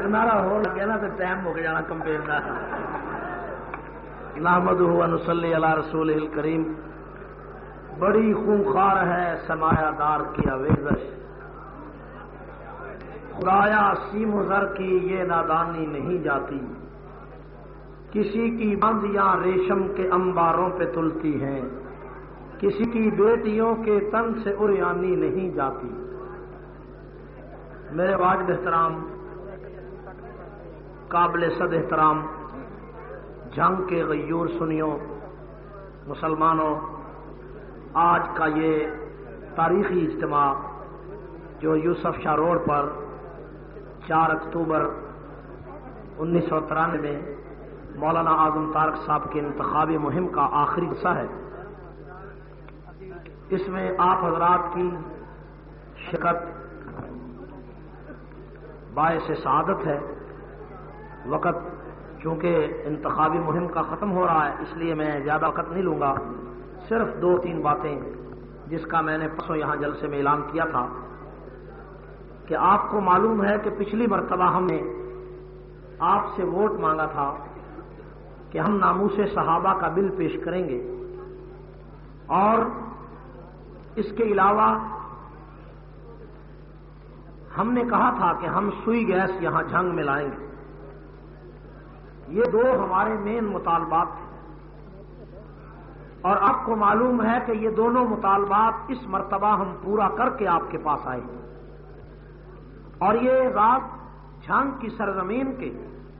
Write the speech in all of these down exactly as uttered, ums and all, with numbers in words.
نعرہ ہو لگیا نا تو ٹائم ہو جانا کمپین کا. نحمدہ و نصلی علی رسولہ الکریم. بڑی خونخوار ہے سرمایہ دار کی آویزش، خدایا سیم و زر کی یہ نادانی نہیں جاتی، کسی کی باندیاں ریشم کے انباروں پہ تلتی ہیں، کسی کی بیٹیوں کے تن سے اریانی نہیں جاتی. میرے واجب احترام، قابل صد احترام جنگ کے غیور سنیوں، مسلمانوں، آج کا یہ تاریخی اجتماع جو یوسف شاہ روڈ پر چار اکتوبر انیس سو ترانوے میں مولانا اعظم طارق صاحب کے انتخابی مہم کا آخری حصہ ہے، اس میں آپ حضرات کی شرکت باعث سعادت ہے. وقت چونکہ انتخابی مہم کا ختم ہو رہا ہے اس لیے میں زیادہ وقت نہیں لوں گا. صرف دو تین باتیں جس کا میں نے پرسوں یہاں جلسے میں اعلان کیا تھا کہ آپ کو معلوم ہے کہ پچھلی مرتبہ ہم نے آپ سے ووٹ مانگا تھا کہ ہم ناموس صحابہ کا بل پیش کریں گے، اور اس کے علاوہ ہم نے کہا تھا کہ ہم سوئی گیس یہاں جھنگ میں لائیں گے. یہ دو ہمارے مین مطالبات تھے، اور آپ کو معلوم ہے کہ یہ دونوں مطالبات اس مرتبہ ہم پورا کر کے آپ کے پاس آئے. اور یہ رات جھنگ کی سرزمین کے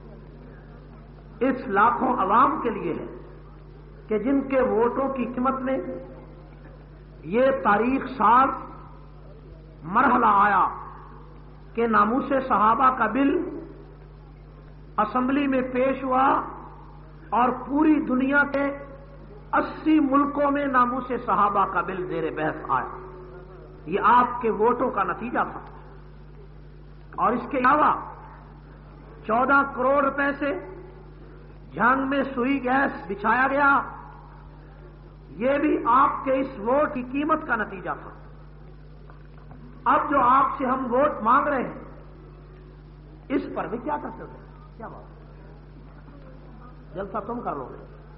اس لاکھوں عوام کے لیے ہے کہ جن کے ووٹوں کی قیمت میں یہ تاریخ ساز مرحلہ آیا کہ ناموس صحابہ کا بل اسمبلی میں پیش ہوا اور پوری دنیا کے اسی ملکوں میں ناموس صحابہ کا بل زیر بحث آیا. یہ آپ کے ووٹوں کا نتیجہ تھا. اور اس کے علاوہ چودہ کروڑ روپے سے جھنگ میں سوئی گیس بچھایا گیا، یہ بھی آپ کے اس ووٹ کی قیمت کا نتیجہ تھا. اب جو آپ سے ہم ووٹ مانگ رہے ہیں اس پر بھی کیا کر سکتے ہیں؟ کیا بات جلسہ تم کر لو.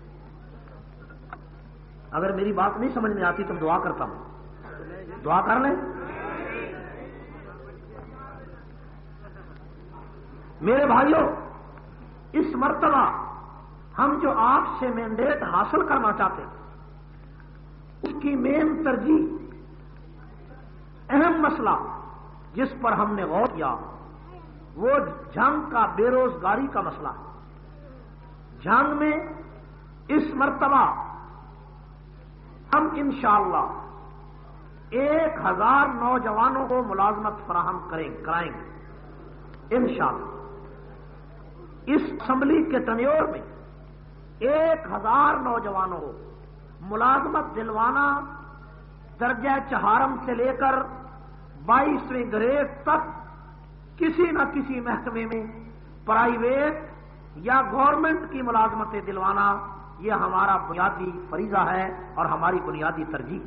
اگر میری بات نہیں سمجھ میں آتی تو دعا کرتا ہوں، دعا کر لیں. میرے بھائیوں، اس مرتبہ ہم جو آپ سے مینڈیٹ حاصل کرنا چاہتے ہیں اس کی مین ترجیح، اہم مسئلہ جس پر ہم نے غور کیا وہ جنگ کا بے روزگاری کا مسئلہ ہے. جنگ میں اس مرتبہ ہم انشاءاللہ ایک ہزار نوجوانوں کو ملازمت فراہم کریں کرائیں گے انشاءاللہ. اس اسمبلی کے ٹنیور میں ایک ہزار نوجوانوں کو ملازمت دلوانا درجہ چہارم سے لے کر بائیسویں گریڈ تک کسی نہ کسی محکمے میں پرائیویٹ یا گورنمنٹ کی ملازمتیں دلوانا یہ ہمارا بنیادی فریضہ ہے اور ہماری بنیادی ترجیح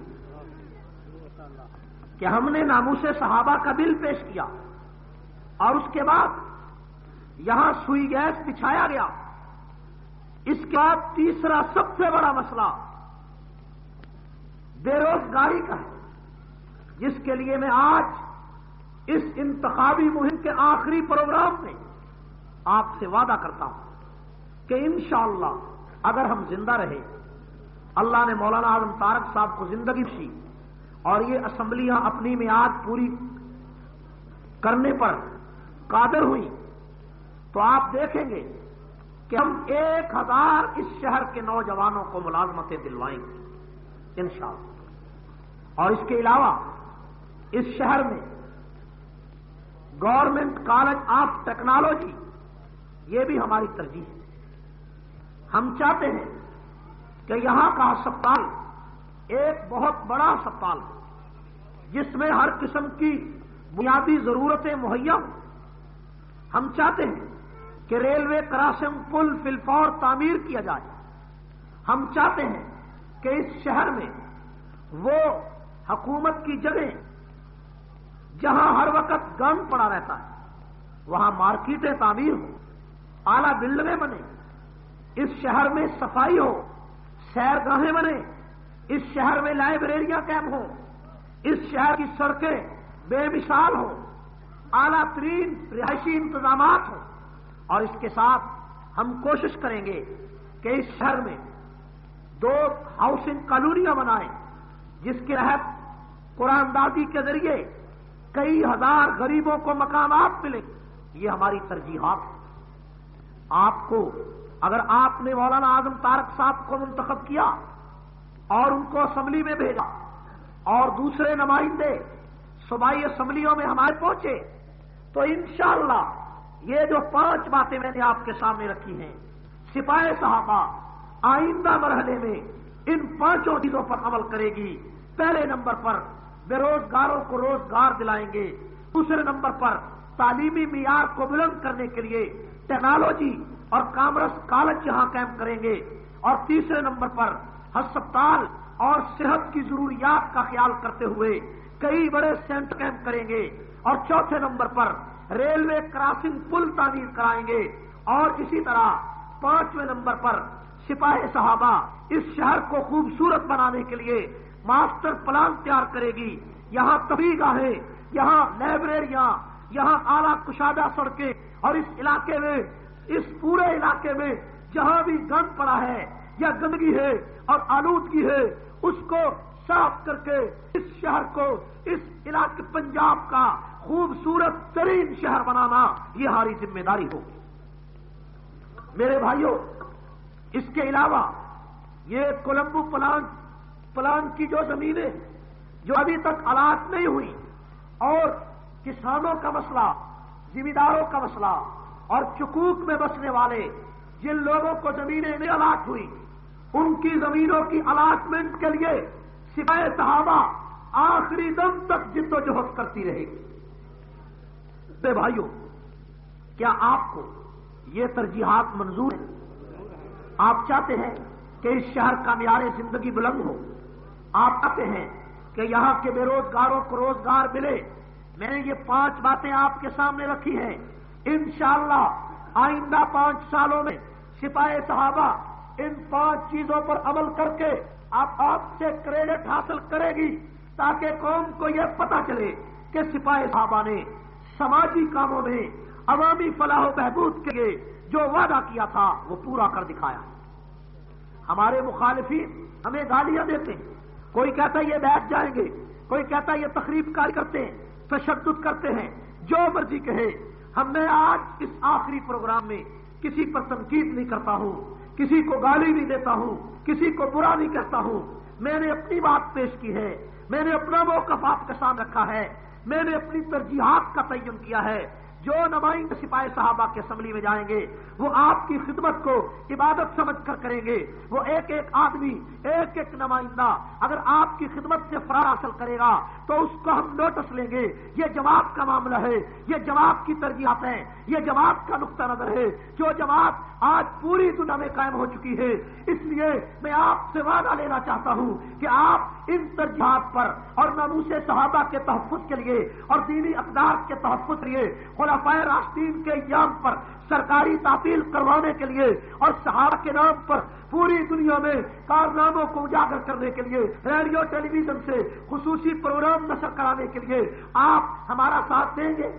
کہ ہم نے ناموس صحابہ کا بل پیش کیا اور اس کے بعد یہاں سوئی گیس بچھایا گیا. اس کے بعد تیسرا سب سے بڑا مسئلہ بے روزگاری کا ہے، جس کے لیے میں آج اس انتخابی مہم کے آخری پروگرام میں آپ سے وعدہ کرتا ہوں کہ انشاءاللہ اگر ہم زندہ رہے، اللہ نے مولانا اعظم طارق صاحب کو زندگی بخشی اور یہ اسمبلیاں اپنی میعاد پوری کرنے پر قادر ہوئی، تو آپ دیکھیں گے کہ ہم ایک ہزار اس شہر کے نوجوانوں کو ملازمتیں دلوائیں گے انشاءاللہ. اور اس کے علاوہ اس شہر میں گورنمنٹ کالج آف ٹیکنالوجی یہ بھی ہماری ترجیح ہے. ہم چاہتے ہیں کہ یہاں کا ہسپتال ایک بہت بڑا ہسپتال ہے جس میں ہر قسم کی بنیادی ضرورتیں مہیا ہوں. ہم چاہتے ہیں کہ ریلوے کراسنگ پل فلفور تعمیر کیا جائے. ہم چاہتے ہیں کہ اس شہر میں وہ حکومت کی جگہ جہاں ہر وقت گند پڑا رہتا ہے وہاں مارکیٹیں تعمیر ہوں، اعلیٰ بلڈنگیں بنے، اس شہر میں صفائی ہو، سیر گاہیں بنے، اس شہر میں لائبریریاں قائم ہوں، اس شہر کی سڑکیں بے مثال ہوں، اعلیٰ ترین رہائشی انتظامات ہوں، اور اس کے ساتھ ہم کوشش کریں گے کہ اس شہر میں دو ہاؤسنگ کالونیاں بنائیں جس کے تحت قرآن دازی کے ذریعے کئی ہزار غریبوں کو مقامات ملیں۔ یہ ہماری ترجیحات ہیں۔ آپ کو اگر آپ نے مولانا اعظم طارق صاحب کو منتخب کیا اور ان کو اسمبلی میں بھیجا اور دوسرے نمائندے صوبائی اسمبلیوں میں ہمارے پہنچے تو انشاءاللہ یہ جو پانچ باتیں میں نے آپ کے سامنے رکھی ہیں، سپاہ صحابہ آئندہ مرحلے میں ان پانچوں چیزوں پر عمل کرے گی۔ پہلے نمبر پر بے روزگاروں کو روزگار دلائیں گے، دوسرے نمبر پر تعلیمی معیار کو بلند کرنے کے لیے ٹیکنالوجی اور کامرس کالج یہاں قائم کریں گے، اور تیسرے نمبر پر ہسپتال اور صحت کی ضروریات کا خیال کرتے ہوئے کئی بڑے سینٹر قائم کریں گے، اور چوتھے نمبر پر ریلوے کراسنگ پل تعمیر کرائیں گے، اور اسی طرح پانچویں نمبر پر سپاہ صحابہ اس شہر کو خوبصورت بنانے کے لیے ماسٹر پلان تیار کرے گی۔ یہاں تفریح گاہیں، یہاں لائبریریاں، یہاں اعلیٰ کشادہ سڑکیں، اور اس علاقے میں، اس پورے علاقے میں جہاں بھی گند پڑا ہے یا گندگی ہے اور آلودگی ہے اس کو صاف کر کے اس شہر کو، اس علاقے پنجاب کا خوبصورت ترین شہر بنانا یہ ہماری ذمہ داری ہوگی۔ میرے بھائیوں، اس کے علاوہ یہ کولمبو پلان پلان کی جو زمینیں جو ابھی تک الاٹ نہیں ہوئی، اور کسانوں کا مسئلہ، زمینداروں کا مسئلہ، اور چکوک میں بسنے والے جن لوگوں کو زمینیں نہیں الاٹ ہوئی ان کی زمینوں کی الاٹمنٹ کے لیے سپاہ صحابہ آخری دم تک جد و جہد کرتی رہے گی۔ میرے بھائیوں، کیا آپ کو یہ ترجیحات منظور ہیں؟ آپ چاہتے ہیں کہ اس شہر کا معیار زندگی بلند ہو، آپ چاہتے ہیں کہ یہاں کے بے روزگاروں کو روزگار ملے۔ میں نے یہ پانچ باتیں آپ کے سامنے رکھی ہیں، انشاءاللہ آئندہ پانچ سالوں میں سپاہ صحابہ ان پانچ چیزوں پر عمل کر کے آپ آپ سے کریڈٹ حاصل کرے گی، تاکہ قوم کو یہ پتہ چلے کہ سپاہ صحابہ نے سماجی کاموں میں عوامی فلاح و بہبود کے لیے جو وعدہ کیا تھا وہ پورا کر دکھایا۔ ہمارے مخالفین ہمیں گالیاں دیتے ہیں، کوئی کہتا ہے یہ بیٹھ جائیں گے، کوئی کہتا ہے یہ تخریب کاری کرتے ہیں، تشدد کرتے ہیں، جو مرضی کہے۔ ہم میں آج اس آخری پروگرام میں کسی پر تنقید نہیں کرتا ہوں، کسی کو گالی نہیں دیتا ہوں، کسی کو برا نہیں کہتا ہوں۔ میں نے اپنی بات پیش کی ہے، میں نے اپنا موقف آپ کے سامنے رکھا ہے، میں نے اپنی ترجیحات کا تعین کیا ہے۔ جو نمائندے سپاہ صحابہ کے اسمبلی میں جائیں گے وہ آپ کی خدمت کو عبادت سمجھ کر کریں گے۔ وہ ایک ایک آدمی، ایک ایک نمائندہ اگر آپ کی خدمت سے فرار حاصل کرے گا تو اس کو ہم نوٹس لیں گے۔ یہ جماعت کا معاملہ ہے، یہ جماعت کی ترجیحات ہیں، یہ جماعت کا نقطہ نظر ہے، جو جماعت آج پوری دنیا میں قائم ہو چکی ہے۔ اس لیے میں آپ سے وعدہ لینا چاہتا ہوں کہ آپ ان ترجیحات پر اور ناموس صحابہ کے تحفظ کے لیے اور دینی اقدار کے تحفظ کے لیے، خلفائے راشدین کے ایام پر سرکاری تعطیل کروانے کے لیے اور صحابہ کے نام پر پوری دنیا میں کارناموں کو اجاگر کرنے کے لیے ریڈیو ٹیلی ویژن سے خصوصی پروگرام نشر کرانے کے لیے آپ ہمارا ساتھ دیں گے؟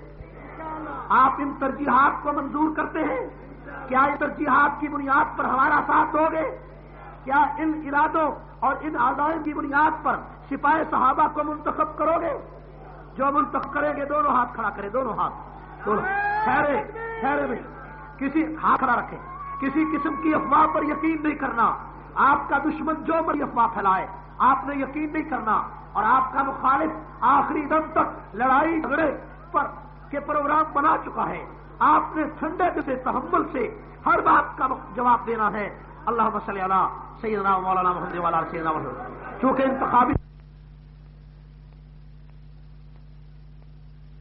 آپ ان ترجیحات کو منظور کرتے ہیں؟ کیا ان ترجیحات کی بنیاد پر ہمارا ساتھ دو گے؟ کیا ان ارادوں اور ان عزائم کی بنیاد پر سپاہ صحابہ کو منتخب کرو گے؟ جو منتخب کریں گے دونوں ہاتھ کھڑا کریں، دونوں ہاتھ دونوں ٹھہرے ٹھہرے میں کسی ہاتھ کھڑا رکھیں، کسی قسم کی افواہ پر یقین نہیں کرنا۔ آپ کا دشمن جو بڑی افواہ پھیلائے آپ نے یقین نہیں کرنا، اور آپ کا مخالف آخری دم تک لڑائی جھگڑے پر کے پروگرام بنا چکا ہے۔ آپ نے ٹھنڈے دل سے، تحمل سے ہر بات کا جواب دینا ہے۔ اللہم صلی علی سیدنا مولانا محمد وعلی آلہ سیدنا محمد۔ چونکہ انتخابی